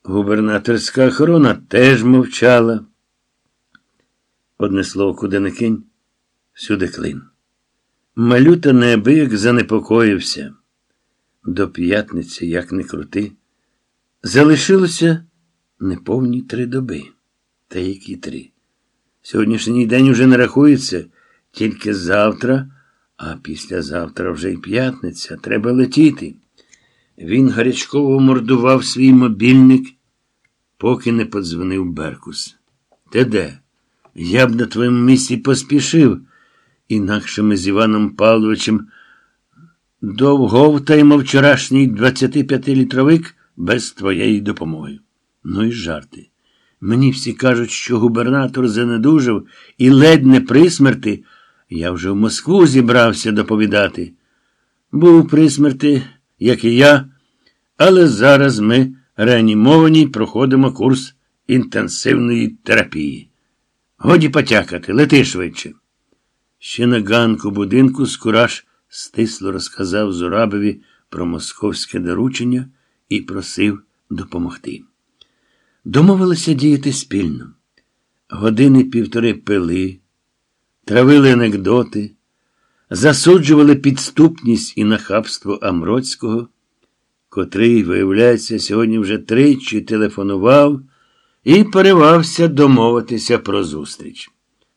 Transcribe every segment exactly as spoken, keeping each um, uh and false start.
Губернаторська охорона теж мовчала. Одне слово, куди не кинь, всюди клин. Малюта неабияк занепокоївся. До п'ятниці, як не крути, залишилося неповні три доби. Та які три? Сьогоднішній день уже не рахується, тільки завтра, а післязавтра вже й п'ятниця. Треба летіти. Він гарячково мордував свій мобільник, поки не подзвонив Беркус. Ти де? Я б на твоєму місці поспішив, інакше ми з Іваном Павловичем довговтаємо вчорашній двадцятип'ятилітровик без твоєї допомоги. Ну і жарти. Мені всі кажуть, що губернатор занедужав і ледь не при смерти. Я вже в Москву зібрався доповідати. Був при смерти, як і я, але зараз ми реанімовані проходимо курс інтенсивної терапії. Годі потякати, лети швидше. Ще на ганку будинку Скураш стисло розказав Зурабові про московське доручення і просив допомогти. Домовилися діяти спільно. Години півтори пили, травили анекдоти, засуджували підступність і нахабство Амроцького, котрий, виявляється, сьогодні вже тричі телефонував і поривався домовитися про зустріч.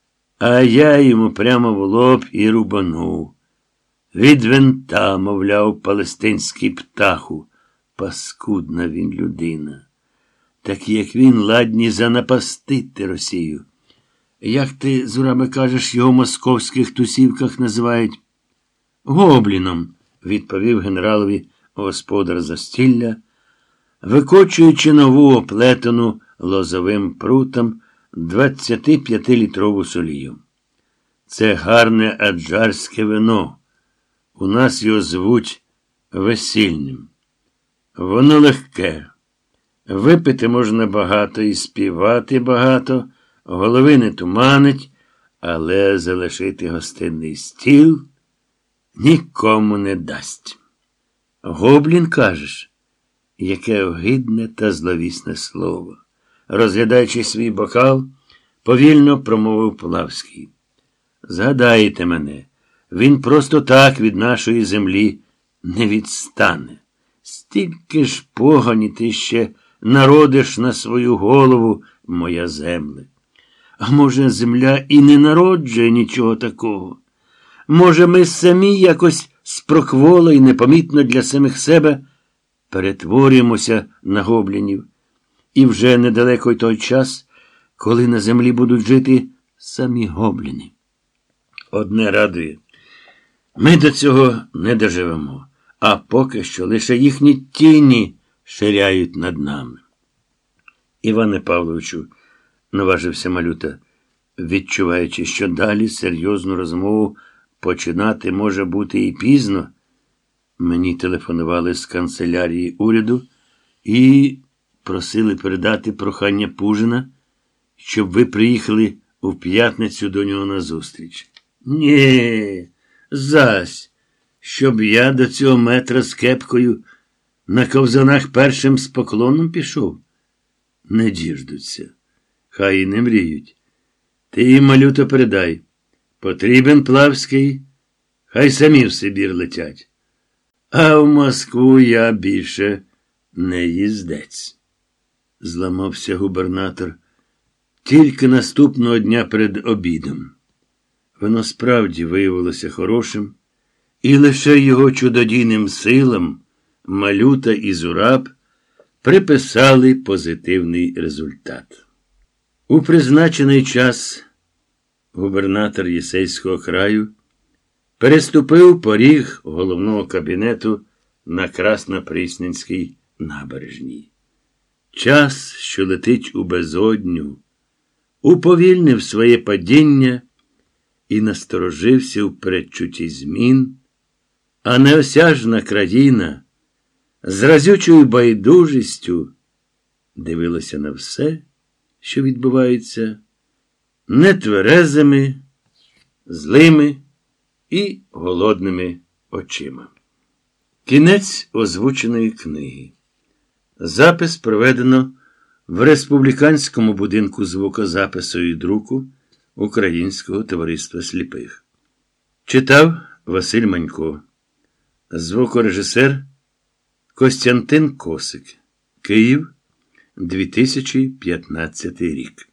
А я йому прямо в лоб і рубанув. Від винта, мовляв, палестинський птаху. Паскудна він людина. Такі, як він, ладні занапастити Росію. Як ти, Зурабе, кажеш, його в московських тусівках називають? Гобліном, відповів генералові господар застілля, викочуючи нову оплетену лозовим прутом двадцятип'ятилітрову солію. Це гарне аджарське вино. У нас його звуть весільним. Воно легке. Випити можна багато і співати багато, голови не туманить, але залишити гостинний стіл нікому не дасть. Гоблін, кажеш? Яке огидне та зловісне слово. Розглядаючи свій бокал, повільно промовив Плавський. Згадайте мене, він просто так від нашої землі не відстане. Стільки ж погані ти ще народиш на свою голову, моя земле. А може, земля і не народжує нічого такого? Може, ми самі якось спроквола і непомітно для самих себе перетворюємося на гоблінів? І вже недалеко й той час, коли на землі будуть жити самі гобліни. Одне радує. Ми до цього не доживемо, а поки що лише їхні тіні ширяють над нами. Іване Павловичу, наважився Малюта, відчуваючи, що далі серйозну розмову починати може бути і пізно. Мені телефонували з канцелярії уряду і просили передати прохання Пужина, щоб ви приїхали у п'ятницю до нього на зустріч. Ні, зась, щоб я до цього метра з кепкою на ковзанах першим з поклоном пішов? Не діждуться. Хай і не мріють. Ти їм, Малюто, передай. Потрібен Плавський, хай самі в Сибір летять. А в Москву я більше не їздець. Зламався губернатор тільки наступного дня перед обідом. Воно справді виявилося хорошим, і лише його чудодійним силам Малюта і Зураб приписали позитивний результат. У призначений час губернатор Єсейського краю переступив поріг головного кабінету на Краснопресненській набережній. Час, що летить у безодню, уповільнив своє падіння і насторожився у передчутті змін, а неосяжна країна з разючою байдужістю дивилася на все, що відбувається, нетверезими, злими і голодними очима. Кінець озвученої книги. Запис проведено в Республіканському будинку звукозапису і друку Українського товариства сліпих. Читав Василь Манько. Звукорежисер Костянтин Косик. Київ, дві тисячі п'ятнадцятий рік.